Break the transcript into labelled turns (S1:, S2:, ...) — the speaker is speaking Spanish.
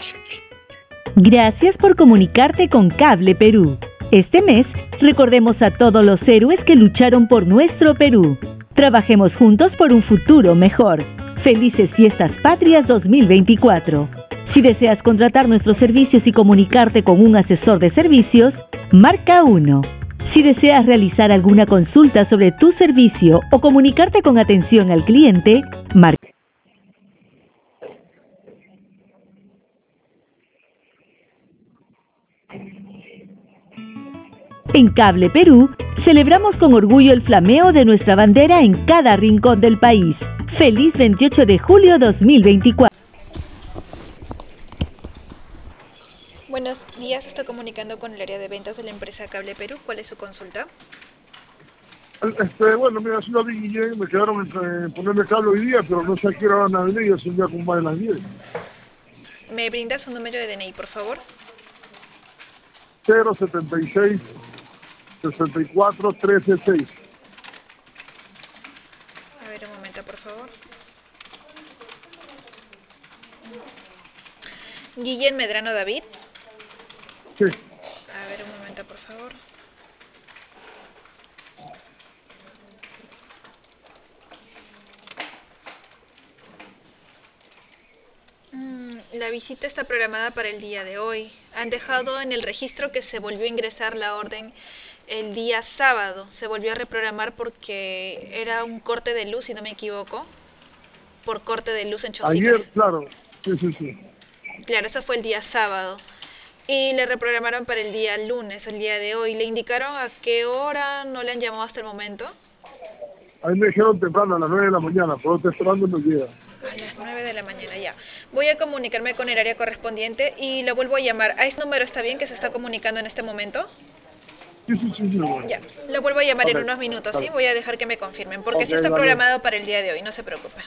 S1: Gracias por comunicarte con Cable Perú. Este mes, recordemos a todos los héroes que lucharon por nuestro Perú. Trabajemos juntos por un futuro mejor. Felices Fiestas Patrias 2024. Si deseas contratar nuestros servicios y comunicarte con un asesor de servicios, marca 1. Si deseas realizar alguna consulta sobre tu servicio o comunicarte con atención al cliente, marca. En Cable Perú, celebramos con orgullo el flameo de nuestra bandera en cada rincón del país. ¡Feliz 28 de julio 2024!
S2: Buenos días, estoy comunicando con el área de ventas de la empresa Cable Perú. ¿Cuál es su consulta?
S3: Bueno, mira, soy David Guillén, me quedaron en ponerme cable hoy día, pero no sé a qué hora van a venir, ya son ya como más de las 10.
S2: ¿Me brinda su número de DNI, por favor?
S3: 076 64 136.
S2: A ver, un momento, por favor. Guillén Medrano David.
S3: Sí.
S2: A ver, un momento, por favor. La visita está programada para el día de hoy. Han dejado en el registro que se volvió a ingresar la orden el día sábado. Se volvió a reprogramar porque era un corte de luz, si no me equivoco. Por corte de luz en Chosica.
S3: Ayer, claro. Sí.
S2: Claro, eso fue el día sábado. Y le reprogramaron para el día lunes, el día de hoy. ¿Le indicaron a qué hora? ¿No le han llamado hasta el momento?
S3: A mí me dijeron temprano, a las 9 de la mañana, pero estoy esperando y no llega.
S2: A las 9 de la mañana, ya. Voy a comunicarme con el área correspondiente y lo vuelvo a llamar. ¿A ese número está bien que se está comunicando en este momento?
S3: Sí. Bueno.
S2: Ya, lo vuelvo a llamar en
S3: Ok,
S2: unos minutos, ¿sí?
S3: vale.
S2: Voy a dejar que me confirmen, porque
S3: Ok,
S2: sí está
S3: vale.
S2: programado para el día de hoy, no se preocupe.